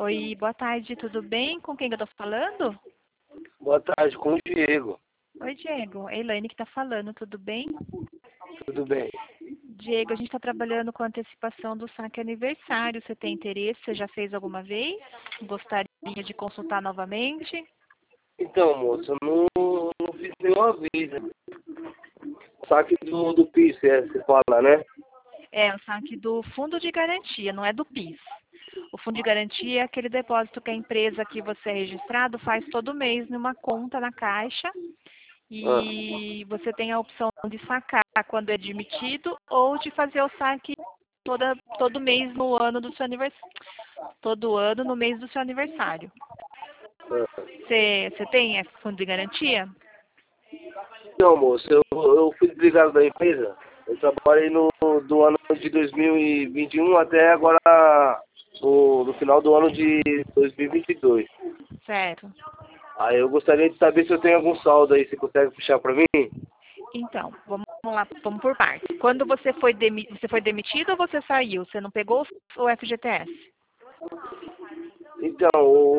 Oi, boa tarde, tudo bem? Com quem que eu tô falando? Boa tarde, com o Diego. Oi, Diego. É a Elaine que tá falando, tudo bem? Tudo bem? Diego, a gente está trabalhando com antecipação do saque aniversário. Você tem interesse? Você já fez alguma vez? Gostaria de consultar novamente? Então, moço, eu não fiz nenhuma vez, né? Saque do PIS, você fala, né? É, o saque do fundo de garantia, não é do PIS. O fundo de garantia é aquele depósito que a empresa que você é registrado faz todo mês numa conta na Caixa Ah, e você tem a opção de sacar quando é admitido ou de fazer o saque todo mês no ano do seu aniversário. Todo ano no mês do seu aniversário. ah. Você tem esse fundo de garantia? Então, moço, eu fui desligado da empresa. Eu trabalhei do ano de 2021 até agora, no final do ano de 2022. Certo. Aí eu gostaria de saber se eu tenho algum saldo aí, você consegue puxar pra mim? Então, vamos lá, vamos por partes. Quando você foi demitido ou você saiu? Você não pegou o FGTS? Então,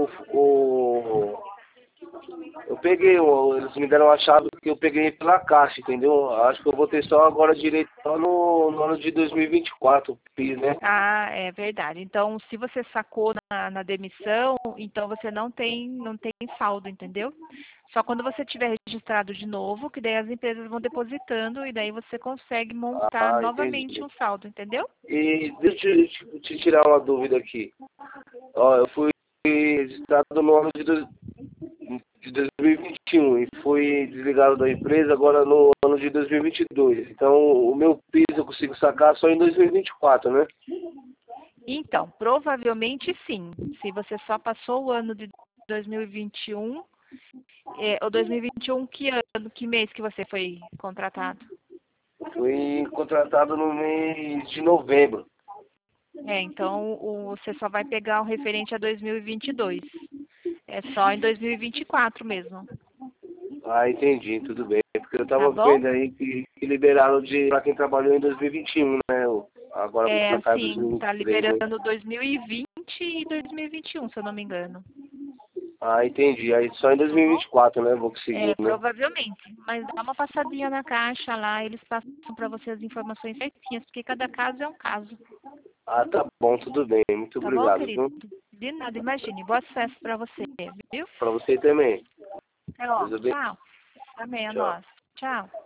eu peguei, eles me deram a chave que eu peguei pela Caixa, entendeu? Acho que eu vou ter só agora direito só no ano de 2024, PIS, né? Ah, é verdade. Então, se você sacou na demissão, então você não tem saldo, entendeu? Só quando você tiver registrado de novo, que daí as empresas vão depositando e daí você consegue montar Ah, novamente entendi. um saldo, entendeu? E deixa eu te tirar uma dúvida aqui. Ó, eu fui registrado no ano de 2021 e fui desligado da empresa agora no ano de 2022. Então, o meu PIS eu consigo sacar só em 2024, né? Então, provavelmente sim. Se você só passou o ano de 2021, o 2021, que ano, que mês que você foi contratado? Fui contratado no mês de novembro. É, então você só vai pegar o referente a 2022. É só em 2024 mesmo, Ah, entendi, tudo bem. Porque eu tá tava bom? vendo aí que liberaram pra quem trabalhou em 2021, né? Agora vou É, sacar assim, tá 2023, né? liberando 2020 e 2021, se eu não me engano, Ah, entendi. Aí só em tá bom? 2024, né? Vou conseguir, É, né? provavelmente. Mas dá uma passadinha na caixa lá, eles passam para você as informações certinhas, porque cada caso é um caso. Ah, tá bom, tudo bem. Muito Tá bom, obrigado, querido? viu? De nada, imagine. Boa festa para você, viu? Pra você também. É, ó, Deus abençoe. tchau. Amém, a Tchau. nós. Tchau.